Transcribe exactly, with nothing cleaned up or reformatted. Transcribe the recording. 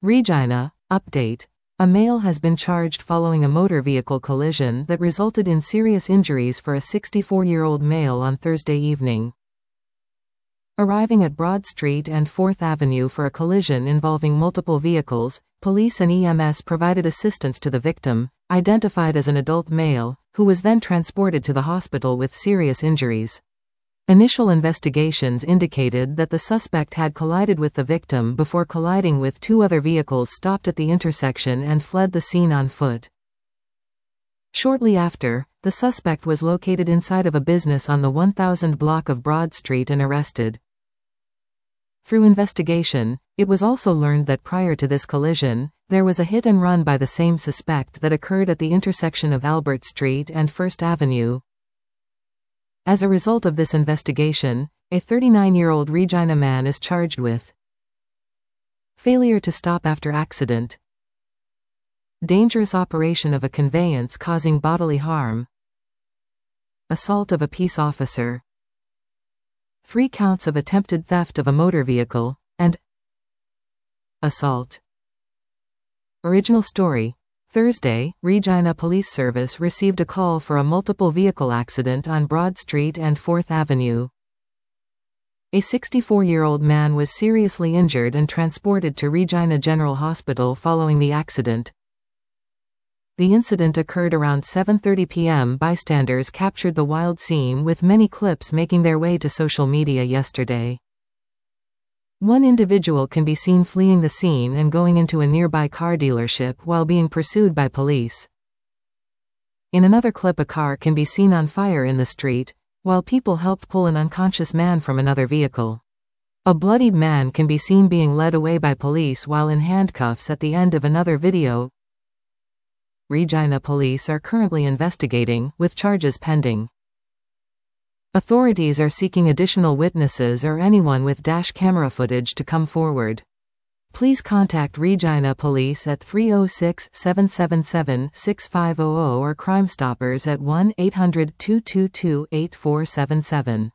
Regina, update. A male has been charged following a motor vehicle collision that resulted in serious injuries for a sixty-four-year-old male on Thursday evening. Arriving at Broad Street and fourth Avenue for a collision involving multiple vehicles, police and E M S provided assistance to the victim, identified as an adult male, who was then transported to the hospital with serious injuries. Initial investigations indicated that the suspect had collided with the victim before colliding with two other vehicles stopped at the intersection and fled the scene on foot. Shortly after, the suspect was located inside of a business on the one thousand block of Broad Street and arrested. Through investigation, it was also learned that prior to this collision, there was a hit and run by the same suspect that occurred at the intersection of Albert Street and First Avenue. As a result of this investigation, a thirty-nine-year-old Regina man is charged with failure to stop after accident, dangerous operation of a conveyance causing bodily harm, assault of a peace officer, three counts of attempted theft of a motor vehicle, and assault. Original story. Thursday, Regina Police Service received a call for a multiple vehicle accident on Broad Street and fourth Avenue. A sixty-four-year-old man was seriously injured and transported to Regina General Hospital following the accident. The incident occurred around seven thirty p m Bystanders captured the wild scene, with many clips making their way to social media yesterday. One individual can be seen fleeing the scene and going into a nearby car dealership while being pursued by police. In another clip, a car can be seen on fire in the street, while people helped pull an unconscious man from another vehicle. A bloodied man can be seen being led away by police while in handcuffs at the end of another video. Regina police are currently investigating, with charges pending. Authorities are seeking additional witnesses or anyone with dash camera footage to come forward. Please contact Regina Police at three oh six, seven seven seven, six five zero zero or Crime Stoppers at one eight hundred, two two two, eight four seven seven.